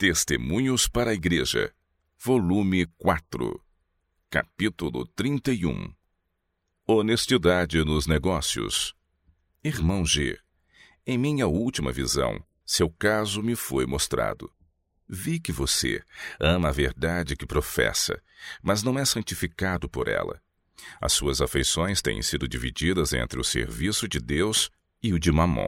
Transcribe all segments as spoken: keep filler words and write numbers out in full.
Testemunhos para a Igreja, volume quatro, capítulo trinta e um. Honestidade nos negócios. Irmão G, em minha última visão, seu caso me foi mostrado. Vi que você ama a verdade que professa, mas não é santificado por ela. As suas afeições têm sido divididas entre o serviço de Deus e o de Mamon.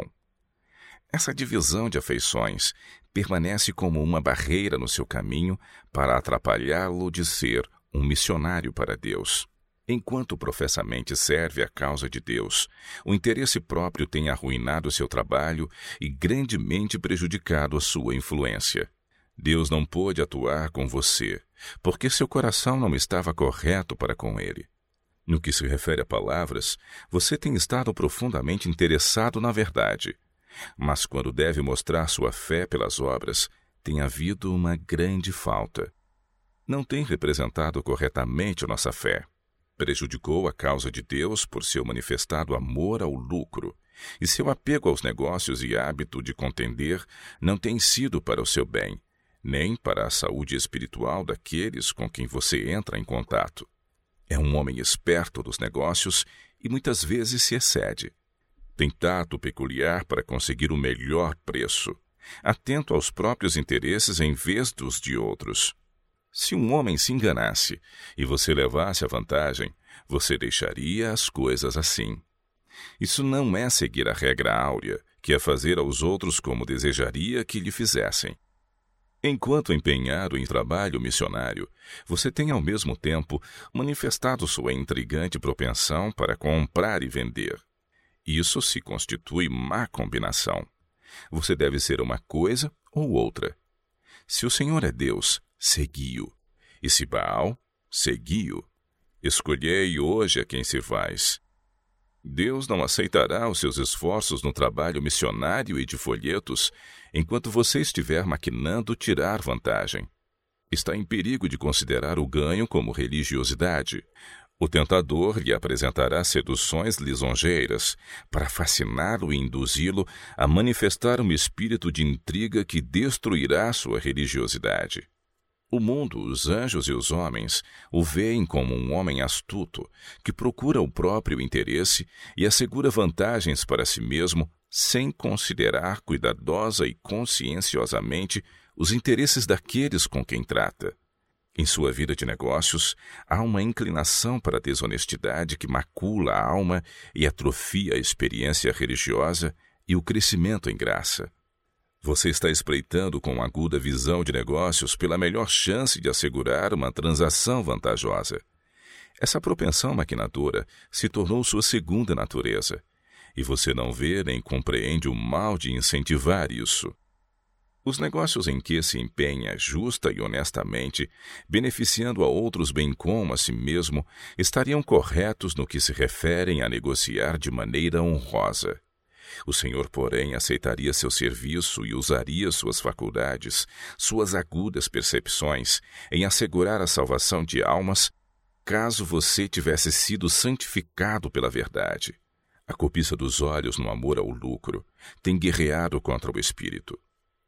Essa divisão de afeições permanece como uma barreira no seu caminho para atrapalhá-lo de ser um missionário para Deus. Enquanto professamente serve a causa de Deus, o interesse próprio tem arruinado seu trabalho e grandemente prejudicado a sua influência. Deus não pôde atuar com você, porque seu coração não estava correto para com ele. No que se refere a palavras, você tem estado profundamente interessado na verdade. Mas quando deve mostrar sua fé pelas obras, tem havido uma grande falta. Não tem representado corretamente nossa fé. Prejudicou a causa de Deus por seu manifestado amor ao lucro, e seu apego aos negócios e hábito de contender não tem sido para o seu bem, nem para a saúde espiritual daqueles com quem você entra em contato. É um homem esperto dos negócios e muitas vezes se excede. Tem tato peculiar para conseguir o melhor preço, atento aos próprios interesses em vez dos de outros. Se um homem se enganasse e você levasse a vantagem, você deixaria as coisas assim. Isso não é seguir a regra áurea, que é fazer aos outros como desejaria que lhe fizessem. Enquanto empenhado em trabalho missionário, você tem ao mesmo tempo manifestado sua intrigante propensão para comprar e vender. Isso se constitui má combinação. Você deve ser uma coisa ou outra. Se o Senhor é Deus, segui-o. E se Baal, segui-o. Escolhei hoje a quem servais. Deus não aceitará os seus esforços no trabalho missionário e de folhetos enquanto você estiver maquinando tirar vantagem. Está em perigo de considerar o ganho como religiosidade. O tentador lhe apresentará seduções lisonjeiras para fasciná-lo e induzi-lo a manifestar um espírito de intriga que destruirá sua religiosidade. O mundo, os anjos e os homens, o veem como um homem astuto, que procura o próprio interesse e assegura vantagens para si mesmo sem considerar cuidadosa e conscienciosamente os interesses daqueles com quem trata. Em sua vida de negócios, há uma inclinação para a desonestidade que macula a alma e atrofia a experiência religiosa e o crescimento em graça. Você está espreitando com aguda visão de negócios pela melhor chance de assegurar uma transação vantajosa. Essa propensão maquinadora se tornou sua segunda natureza, e você não vê nem compreende o mal de incentivar isso. Os negócios em que se empenha justa e honestamente, beneficiando a outros bem como a si mesmo, estariam corretos no que se referem a negociar de maneira honrosa. O Senhor, porém, aceitaria seu serviço e usaria suas faculdades, suas agudas percepções, em assegurar a salvação de almas, caso você tivesse sido santificado pela verdade. A cobiça dos olhos no amor ao lucro tem guerreado contra o espírito.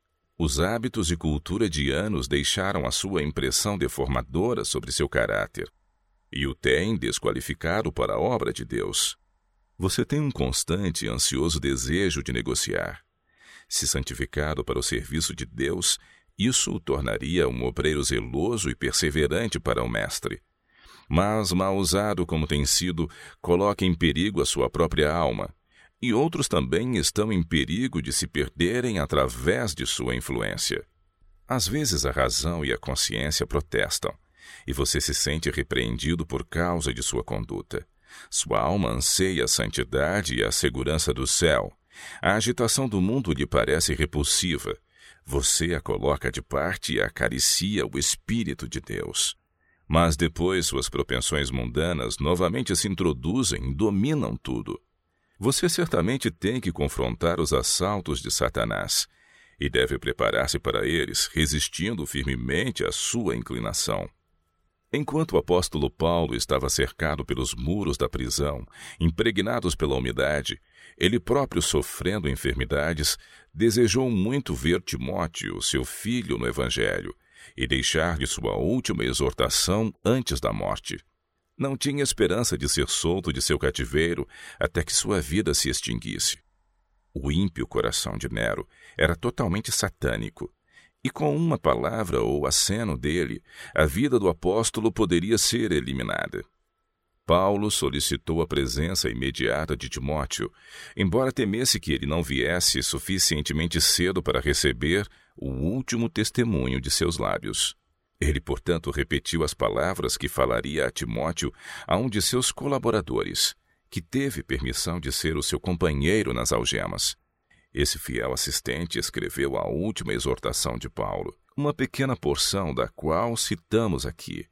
Os hábitos e cultura de anos deixaram a sua impressão deformadora sobre seu caráter e o têm desqualificado para a obra de Deus. Você tem um constante e ansioso desejo de negociar. Se santificado para o serviço de Deus, isso o tornaria um obreiro zeloso e perseverante para o Mestre. Mas, mal usado como tem sido, coloca em perigo a sua própria alma. E outros também estão em perigo de se perderem através de sua influência. Às vezes a razão e a consciência protestam, e você se sente repreendido por causa de sua conduta. Sua alma anseia a santidade e a segurança do céu. A agitação do mundo lhe parece repulsiva. Você a coloca de parte e acaricia o Espírito de Deus. Mas depois suas propensões mundanas novamente se introduzem e dominam tudo. Você certamente tem que confrontar os assaltos de Satanás e deve preparar-se para eles, resistindo firmemente à sua inclinação. Enquanto o apóstolo Paulo estava cercado pelos muros da prisão, impregnados pela umidade, ele próprio sofrendo enfermidades, desejou muito ver Timóteo, seu filho, no Evangelho, e deixar-lhe sua última exortação antes da morte. Não tinha esperança de ser solto de seu cativeiro até que sua vida se extinguisse. O ímpio coração de Nero era totalmente satânico, e com uma palavra ou aceno dele, a vida do apóstolo poderia ser eliminada. Paulo solicitou a presença imediata de Timóteo, embora temesse que ele não viesse suficientemente cedo para receber o último testemunho de seus lábios. Ele, portanto, repetiu as palavras que falaria a Timóteo a um de seus colaboradores, que teve permissão de ser o seu companheiro nas algemas. Esse fiel assistente escreveu a última exortação de Paulo, uma pequena porção da qual citamos aqui.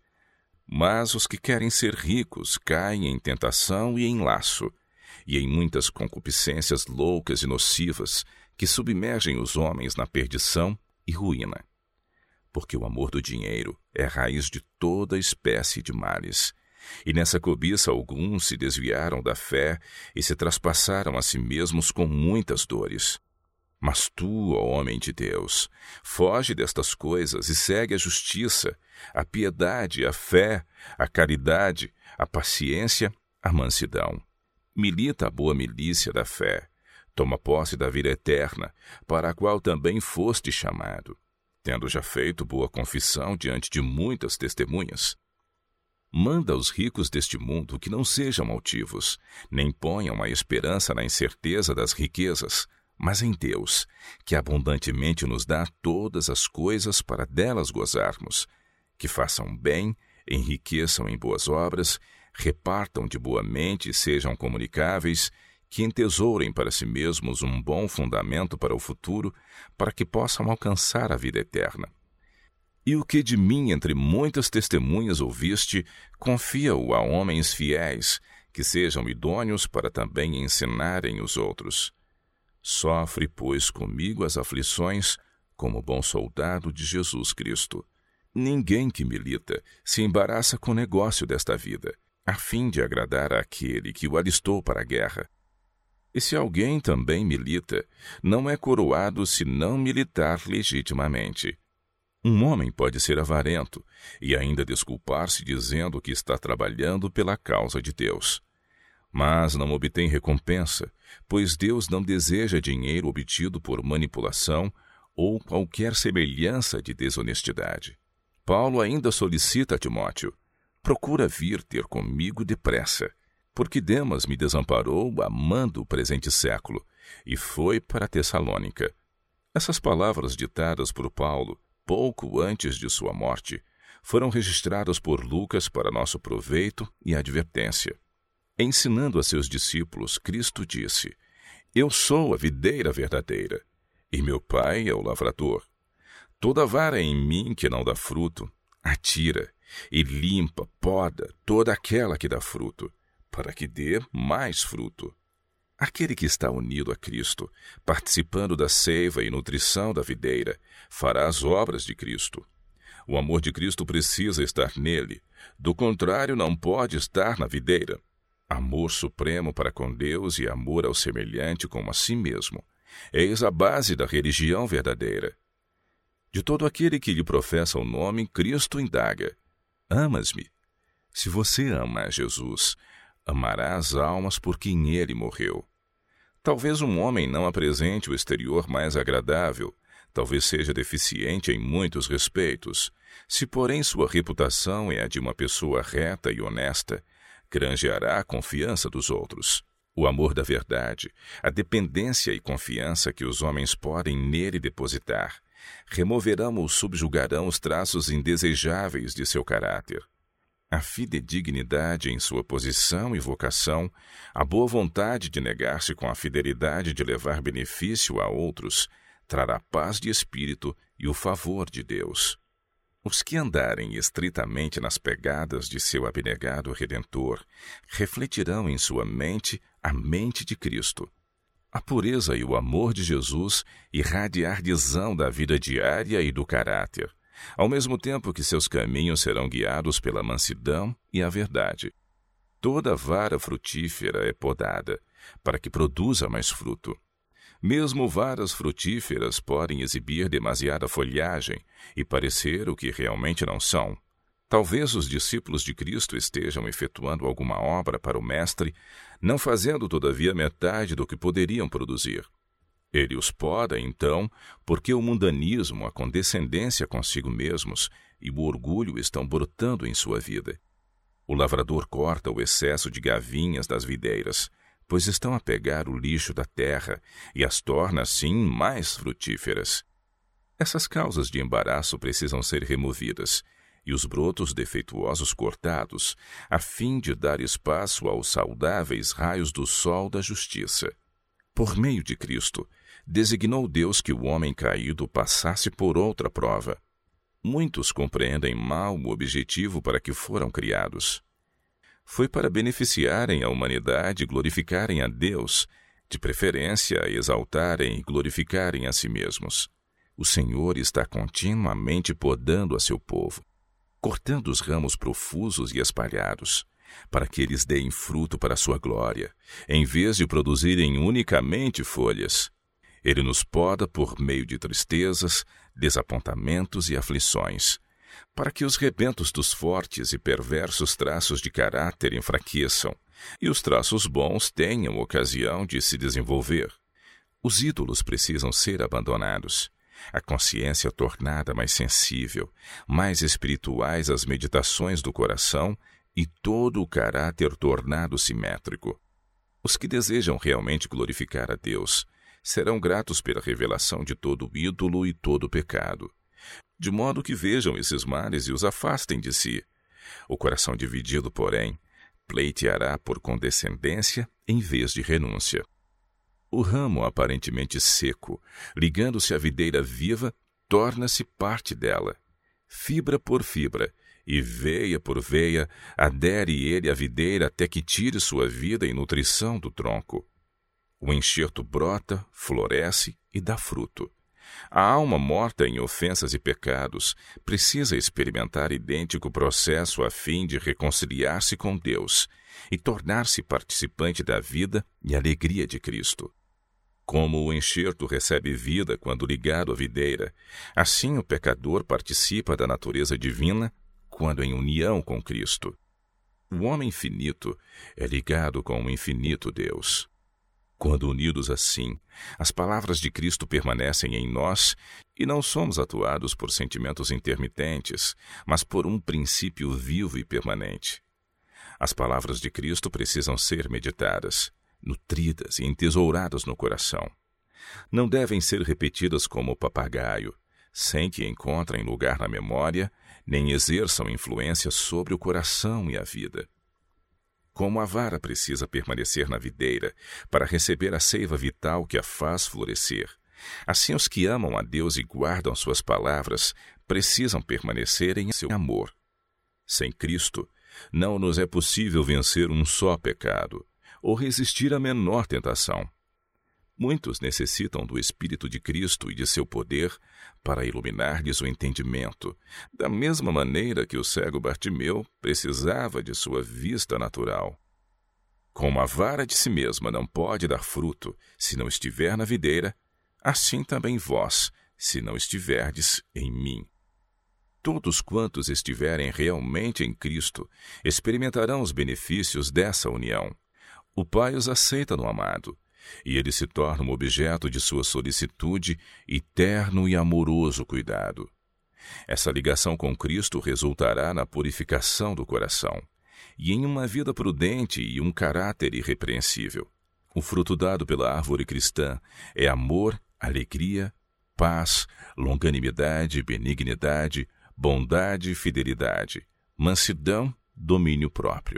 Mas os que querem ser ricos caem em tentação e em laço, e em muitas concupiscências loucas e nocivas que submergem os homens na perdição e ruína. Porque o amor do dinheiro é a raiz de toda espécie de males. E nessa cobiça alguns se desviaram da fé e se traspassaram a si mesmos com muitas dores. Mas tu, ó homem de Deus, foge destas coisas e segue a justiça, a piedade, a fé, a caridade, a paciência, a mansidão. Milita a boa milícia da fé. Toma posse da vida eterna, para a qual também foste chamado, tendo já feito boa confissão diante de muitas testemunhas. Manda aos ricos deste mundo que não sejam altivos, nem ponham a esperança na incerteza das riquezas, mas em Deus, que abundantemente nos dá todas as coisas para delas gozarmos, que façam bem, enriqueçam em boas obras, repartam de boa mente e sejam comunicáveis, que entesourem para si mesmos um bom fundamento para o futuro, para que possam alcançar a vida eterna. E o que de mim entre muitas testemunhas ouviste, confia-o a homens fiéis, que sejam idôneos para também ensinarem os outros. Sofre, pois, comigo as aflições, como bom soldado de Jesus Cristo. Ninguém que milita se embaraça com o negócio desta vida, a fim de agradar àquele que o alistou para a guerra. E se alguém também milita, não é coroado se não militar legitimamente. Um homem pode ser avarento e ainda desculpar-se dizendo que está trabalhando pela causa de Deus. Mas não obtém recompensa, pois Deus não deseja dinheiro obtido por manipulação ou qualquer semelhança de desonestidade. Paulo ainda solicita a Timóteo: procura vir ter comigo depressa, porque Demas me desamparou amando o presente século e foi para Tessalônica. Essas palavras ditadas por Paulo pouco antes de sua morte, foram registradas por Lucas para nosso proveito e advertência. Ensinando a seus discípulos, Cristo disse: Eu sou a videira verdadeira, e meu Pai é o lavrador. Toda vara em mim que não dá fruto, atira, e limpa, poda toda aquela que dá fruto, para que dê mais fruto. Aquele que está unido a Cristo, participando da seiva e nutrição da videira, fará as obras de Cristo. O amor de Cristo precisa estar nele, do contrário não pode estar na videira. Amor supremo para com Deus e amor ao semelhante como a si mesmo. Eis a base da religião verdadeira. De todo aquele que lhe professa o nome, Cristo indaga: Amas-me? Se você ama a Jesus, amará as almas por quem ele morreu. Talvez um homem não apresente o exterior mais agradável, talvez seja deficiente em muitos respeitos. Se, porém, sua reputação é a de uma pessoa reta e honesta, granjeará a confiança dos outros. O amor da verdade, a dependência e confiança que os homens podem nele depositar, removerão ou subjugarão os traços indesejáveis de seu caráter. A fidedignidade em sua posição e vocação, a boa vontade de negar-se com a fidelidade de levar benefício a outros, trará paz de espírito e o favor de Deus. Os que andarem estritamente nas pegadas de seu abnegado Redentor, refletirão em sua mente a mente de Cristo. A pureza e o amor de Jesus irradiar-lhes-ão da vida diária e do caráter, ao mesmo tempo que seus caminhos serão guiados pela mansidão e a verdade. Toda vara frutífera é podada, para que produza mais fruto. Mesmo varas frutíferas podem exibir demasiada folhagem e parecer o que realmente não são. Talvez os discípulos de Cristo estejam efetuando alguma obra para o Mestre, não fazendo todavia metade do que poderiam produzir. Ele os poda, então, porque o mundanismo, a condescendência consigo mesmos e o orgulho estão brotando em sua vida. O lavrador corta o excesso de gavinhas das videiras, pois estão a pegar o lixo da terra e as torna, assim, mais frutíferas. Essas causas de embaraço precisam ser removidas e os brotos defeituosos cortados, a fim de dar espaço aos saudáveis raios do sol da justiça. Por meio de Cristo, designou Deus que o homem caído passasse por outra prova. Muitos compreendem mal o objetivo para que foram criados. Foi para beneficiarem a humanidade e glorificarem a Deus, de preferência exaltarem e glorificarem a si mesmos. O Senhor está continuamente podando a seu povo, cortando os ramos profusos e espalhados, para que eles deem fruto para a sua glória, em vez de produzirem unicamente folhas. Ele nos poda por meio de tristezas, desapontamentos e aflições, para que os rebentos dos fortes e perversos traços de caráter enfraqueçam e os traços bons tenham ocasião de se desenvolver. Os ídolos precisam ser abandonados, a consciência tornada mais sensível, mais espirituais as meditações do coração e todo o caráter tornado simétrico. Os que desejam realmente glorificar a Deus serão gratos pela revelação de todo ídolo e todo pecado, de modo que vejam esses males e os afastem de si. O coração dividido, porém, pleiteará por condescendência em vez de renúncia. O ramo aparentemente seco, ligando-se à videira viva, torna-se parte dela. Fibra por fibra, e veia por veia, adere ele à videira até que tire sua vida e nutrição do tronco. O enxerto brota, floresce e dá fruto. A alma morta em ofensas e pecados precisa experimentar idêntico processo a fim de reconciliar-se com Deus e tornar-se participante da vida e alegria de Cristo. Como o enxerto recebe vida quando ligado à videira, assim o pecador participa da natureza divina quando em união com Cristo. O homem finito é ligado com o infinito Deus. Quando unidos assim, as palavras de Cristo permanecem em nós e não somos atuados por sentimentos intermitentes, mas por um princípio vivo e permanente. As palavras de Cristo precisam ser meditadas, nutridas e entesouradas no coração. Não devem ser repetidas como papagaio, sem que encontrem lugar na memória, nem exerçam influência sobre o coração e a vida. Como a vara precisa permanecer na videira para receber a seiva vital que a faz florescer, assim os que amam a Deus e guardam suas palavras precisam permanecer em seu amor. Sem Cristo, não nos é possível vencer um só pecado ou resistir à menor tentação. Muitos necessitam do Espírito de Cristo e de seu poder para iluminar-lhes o entendimento, da mesma maneira que o cego Bartimeu precisava de sua vista natural. Como a vara de si mesma não pode dar fruto se não estiver na videira, assim também vós, se não estiverdes em mim. Todos quantos estiverem realmente em Cristo experimentarão os benefícios dessa união. O Pai os aceita no amado, e ele se torna um objeto de sua solicitude e terno e amoroso cuidado. Essa ligação com Cristo resultará na purificação do coração e em uma vida prudente e um caráter irrepreensível. O fruto dado pela árvore cristã é amor, alegria, paz, longanimidade, benignidade, bondade e fidelidade, mansidão, domínio próprio.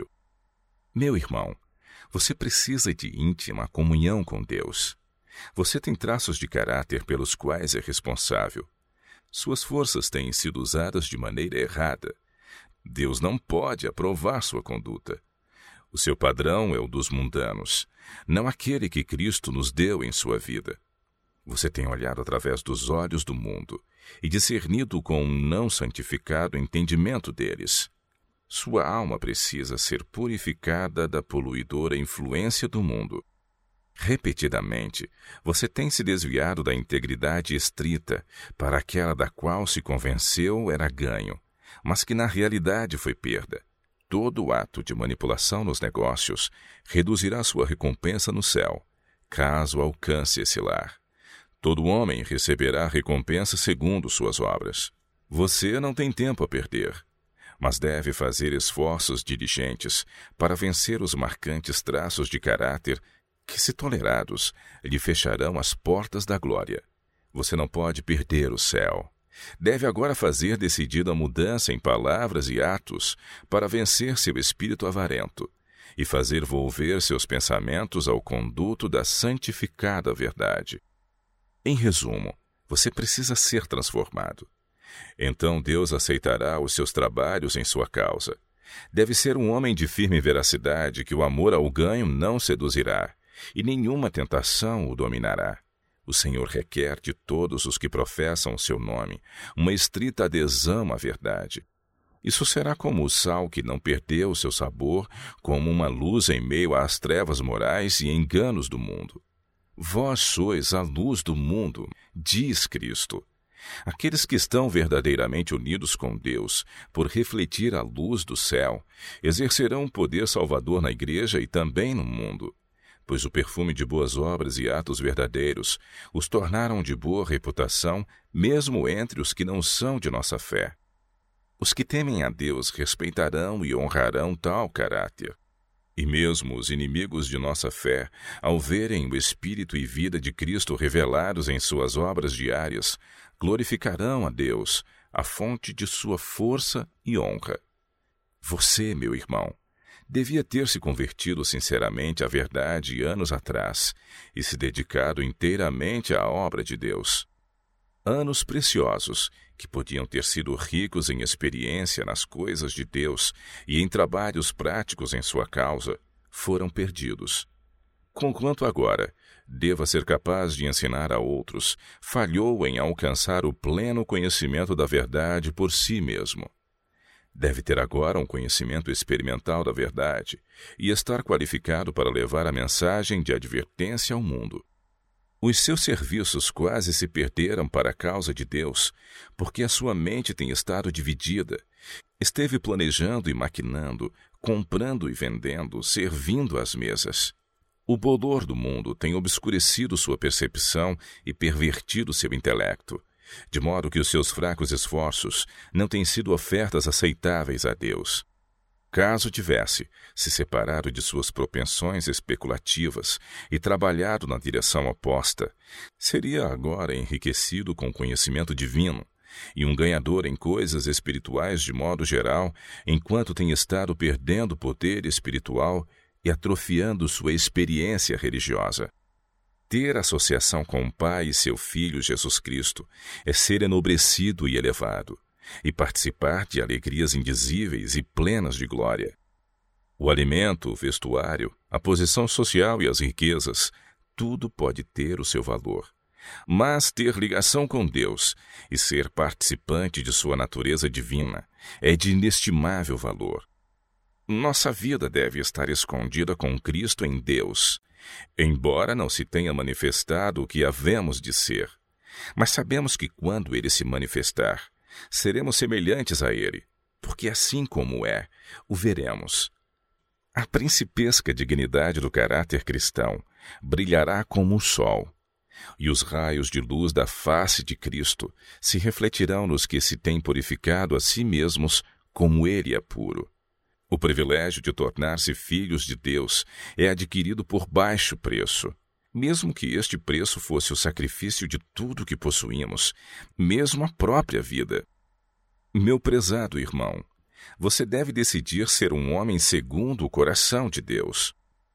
Meu irmão, você precisa de íntima comunhão com Deus. Você tem traços de caráter pelos quais é responsável. Suas forças têm sido usadas de maneira errada. Deus não pode aprovar sua conduta. O seu padrão é o dos mundanos, não aquele que Cristo nos deu em sua vida. Você tem olhado através dos olhos do mundo e discernido com um não santificado entendimento deles. Sua alma precisa ser purificada da poluidora influência do mundo. Repetidamente, você tem se desviado da integridade estrita para aquela da qual se convenceu era ganho, mas que na realidade foi perda. Todo ato de manipulação nos negócios reduzirá sua recompensa no céu, caso alcance esse lar. Todo homem receberá recompensa segundo suas obras. Você não tem tempo a perder, mas deve fazer esforços diligentes para vencer os marcantes traços de caráter que, se tolerados, lhe fecharão as portas da glória. Você não pode perder o céu. Deve agora fazer decidida mudança em palavras e atos para vencer seu espírito avarento e fazer volver seus pensamentos ao conduto da santificada verdade. Em resumo, você precisa ser transformado. Então Deus aceitará os seus trabalhos em sua causa. Deve ser um homem de firme veracidade que o amor ao ganho não seduzirá e nenhuma tentação o dominará. O Senhor requer de todos os que professam o seu nome uma estrita adesão à verdade. Isso será como o sal que não perdeu seu sabor, como uma luz em meio às trevas morais e enganos do mundo. Vós sois a luz do mundo, diz Cristo. Aqueles que estão verdadeiramente unidos com Deus, por refletir a luz do céu, exercerão um poder salvador na igreja e também no mundo, pois o perfume de boas obras e atos verdadeiros os tornaram de boa reputação, mesmo entre os que não são de nossa fé. Os que temem a Deus respeitarão e honrarão tal caráter. E mesmo os inimigos de nossa fé, ao verem o Espírito e vida de Cristo revelados em suas obras diárias, glorificarão a Deus, a fonte de sua força e honra. Você, meu irmão, devia ter se convertido sinceramente à verdade anos atrás e se dedicado inteiramente à obra de Deus. Anos preciosos, que podiam ter sido ricos em experiência nas coisas de Deus e em trabalhos práticos em sua causa, foram perdidos. Conquanto agora deva ser capaz de ensinar a outros, falhou em alcançar o pleno conhecimento da verdade por si mesmo. Deve ter agora um conhecimento experimental da verdade e estar qualificado para levar a mensagem de advertência ao mundo. Os seus serviços quase se perderam para a causa de Deus, porque a sua mente tem estado dividida. Esteve planejando e maquinando, comprando e vendendo, servindo às mesas. O bolor do mundo tem obscurecido sua percepção e pervertido seu intelecto, de modo que os seus fracos esforços não têm sido ofertas aceitáveis a Deus. Caso tivesse se separado de suas propensões especulativas e trabalhado na direção oposta, seria agora enriquecido com conhecimento divino e um ganhador em coisas espirituais de modo geral, enquanto tem estado perdendo poder espiritual e atrofiando sua experiência religiosa. Ter associação com o Pai e seu Filho Jesus Cristo é ser enobrecido e elevado, e participar de alegrias indizíveis e plenas de glória. O alimento, o vestuário, a posição social e as riquezas, tudo pode ter o seu valor. Mas ter ligação com Deus e ser participante de sua natureza divina é de inestimável valor. Nossa vida deve estar escondida com Cristo em Deus, embora não se tenha manifestado o que havemos de ser. Mas sabemos que quando Ele se manifestar, seremos semelhantes a Ele, porque assim como é, o veremos. A principesca dignidade do caráter cristão brilhará como o sol, e os raios de luz da face de Cristo se refletirão nos que se têm purificado a si mesmos como Ele é puro. O privilégio de tornar-se filhos de Deus é adquirido por baixo preço, mesmo que este preço fosse o sacrifício de tudo que possuímos, mesmo a própria vida. Meu prezado irmão, você deve decidir ser um homem segundo o coração de Deus.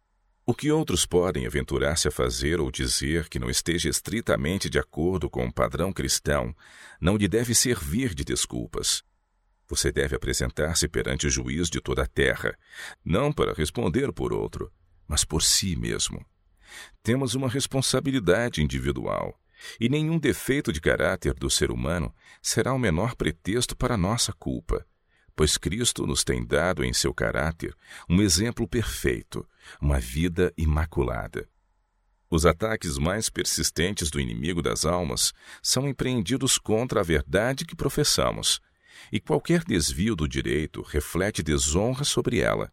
O que outros podem aventurar-se a fazer ou dizer que não esteja estritamente de acordo com o padrão cristão, não lhe deve servir de desculpas. Você deve apresentar-se perante o juiz de toda a terra, não para responder por outro, mas por si mesmo. Temos uma responsabilidade individual, E nenhum defeito de caráter do ser humano será o menor pretexto para nossa culpa, pois Cristo nos tem dado em seu caráter um exemplo perfeito, uma vida imaculada. Os ataques mais persistentes do inimigo das almas são empreendidos contra a verdade que professamos, e qualquer desvio do direito reflete desonra sobre ela.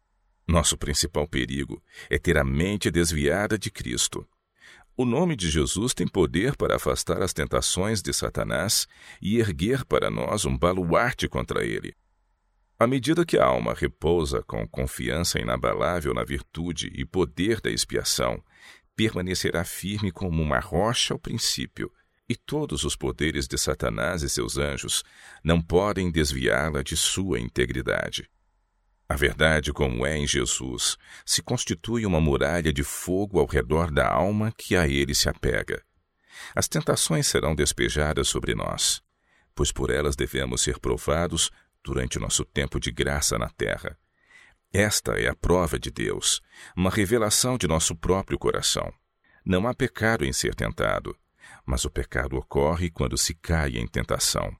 Nosso principal perigo é ter a mente desviada de Cristo. O nome de Jesus tem poder para afastar as tentações de Satanás e erguer para nós um baluarte contra ele. À medida que a alma repousa com confiança inabalável na virtude e poder da expiação, permanecerá firme como uma rocha ao princípio, e todos os poderes de Satanás e seus anjos não podem desviá-la de sua integridade. A verdade, como é em Jesus, se constitui uma muralha de fogo ao redor da alma que a ele se apega. As tentações serão despejadas sobre nós, pois por elas devemos ser provados durante o nosso tempo de graça na terra. Esta é a prova de Deus, uma revelação de nosso próprio coração. Não há pecado em ser tentado, mas o pecado ocorre quando se cai em tentação.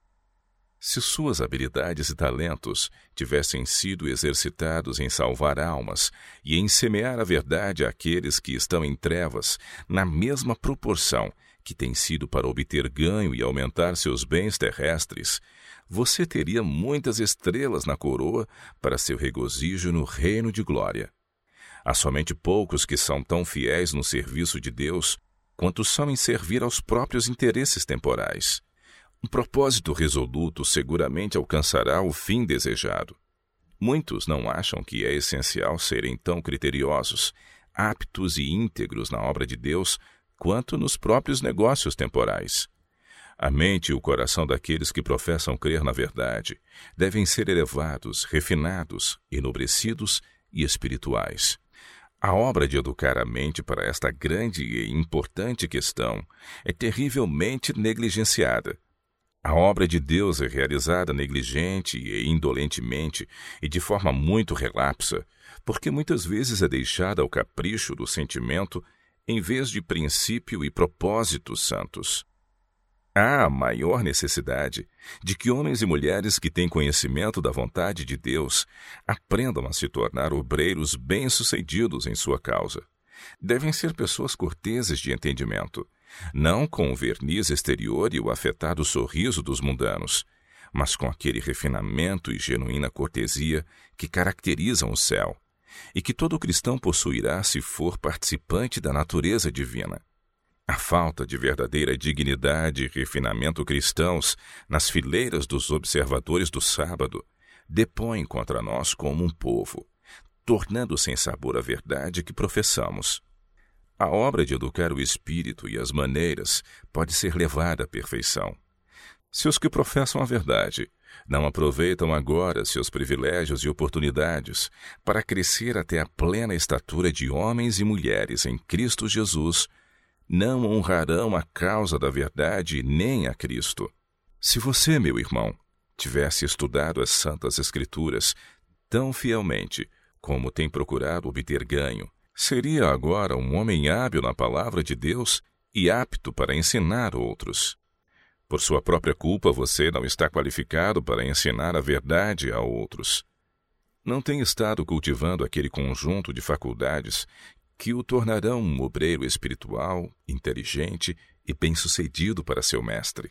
Se suas habilidades e talentos tivessem sido exercitados em salvar almas e em semear a verdade àqueles que estão em trevas, na mesma proporção que tem sido para obter ganho e aumentar seus bens terrestres, você teria muitas estrelas na coroa para seu regozijo no reino de glória. Há somente poucos que são tão fiéis no serviço de Deus quanto são em servir aos próprios interesses temporais. Um propósito resoluto seguramente alcançará o fim desejado. Muitos não acham que é essencial serem tão criteriosos, aptos e íntegros na obra de Deus quanto nos próprios negócios temporais. A mente e o coração daqueles que professam crer na verdade devem ser elevados, refinados, enobrecidos e espirituais. A obra de educar a mente para esta grande e importante questão é terrivelmente negligenciada. A obra de Deus é realizada negligente e indolentemente e de forma muito relapsa, porque muitas vezes é deixada ao capricho do sentimento em vez de princípio e propósitos santos. Há a maior necessidade de que homens e mulheres que têm conhecimento da vontade de Deus aprendam a se tornar obreiros bem-sucedidos em sua causa. Devem ser pessoas corteses de entendimento, não com o verniz exterior e o afetado sorriso dos mundanos, mas com aquele refinamento e genuína cortesia que caracterizam o céu, e que todo cristão possuirá se for participante da natureza divina. A falta de verdadeira dignidade e refinamento cristãos nas fileiras dos observadores do sábado depõe contra nós como um povo, tornando sem sabor a verdade que professamos. A obra de educar o espírito e as maneiras pode ser levada à perfeição. Se os que professam a verdade não aproveitam agora seus privilégios e oportunidades para crescer até a plena estatura de homens e mulheres em Cristo Jesus, não honrarão a causa da verdade nem a Cristo. Se você, meu irmão, tivesse estudado as Santas Escrituras tão fielmente como tem procurado obter ganho, seria agora um homem hábil na palavra de Deus e apto para ensinar outros. Por sua própria culpa, você não está qualificado para ensinar a verdade a outros. Não tem estado cultivando aquele conjunto de faculdades que o tornarão um obreiro espiritual, inteligente e bem-sucedido para seu mestre.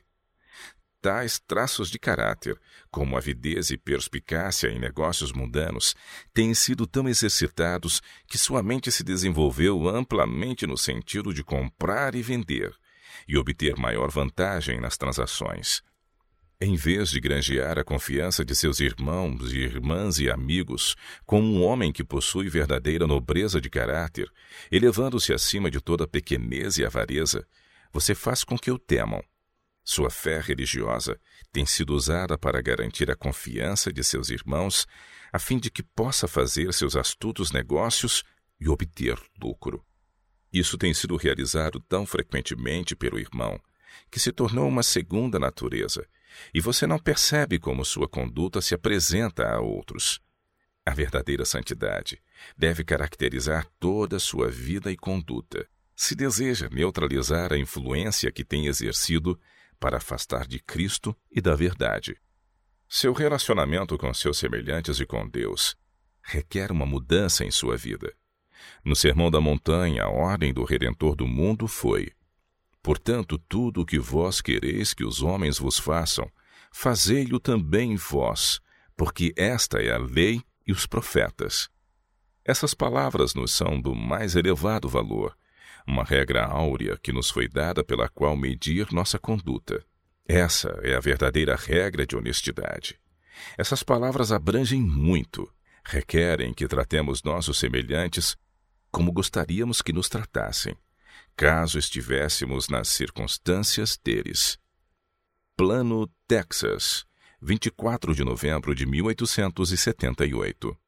Tais traços de caráter, como avidez e perspicácia em negócios mundanos, têm sido tão exercitados que sua mente se desenvolveu amplamente no sentido de comprar e vender, e obter maior vantagem nas transações. Em vez de granjear a confiança de seus irmãos e irmãs e amigos como um homem que possui verdadeira nobreza de caráter, elevando-se acima de toda pequenez e avareza, você faz com que o temam. Sua fé religiosa tem sido usada para garantir a confiança de seus irmãos, a fim de que possa fazer seus astutos negócios e obter lucro. Isso tem sido realizado tão frequentemente pelo irmão, que se tornou uma segunda natureza, e você não percebe como sua conduta se apresenta a outros. A verdadeira santidade deve caracterizar toda a sua vida e conduta. se deseja neutralizar a influência que tem exercido para afastar de Cristo e da verdade. Seu relacionamento com seus semelhantes e com Deus requer uma mudança em sua vida. No Sermão da Montanha, a ordem do Redentor do mundo foi: portanto, tudo o que vós quereis que os homens vos façam, fazei-o também vós, porque esta é a lei e os profetas. Essas palavras nos são do mais elevado valor, uma regra áurea que nos foi dada pela qual medir nossa conduta. Essa é a verdadeira regra de honestidade. Essas palavras abrangem muito, requerem que tratemos nossos semelhantes como gostaríamos que nos tratassem, caso estivéssemos nas circunstâncias deles. Plano, Texas, vinte e quatro de novembro de mil oitocentos e setenta e oito.